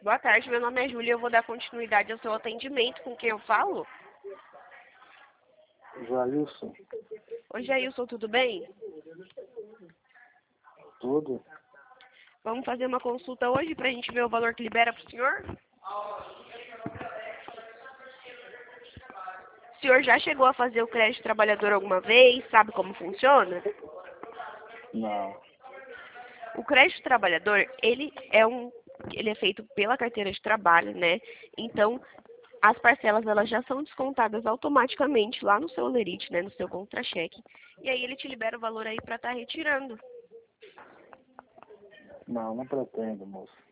Boa tarde, meu nome é Júlia e eu vou dar continuidade ao seu atendimento. Com quem eu falo? Jailson, Oi, Jailson, tudo bem? tudo? Vamos fazer uma consulta hoje para a gente ver o valor que libera para o senhor? O senhor já chegou a fazer o crédito trabalhador alguma vez? Sabe como funciona? Não. O crédito trabalhador, ele é feito pela carteira de trabalho, né? Então, as parcelas elas já são descontadas automaticamente lá no seu lerite, né, no seu contra-cheque. E aí ele te libera o valor aí para estar retirando. Não pretendo, moço.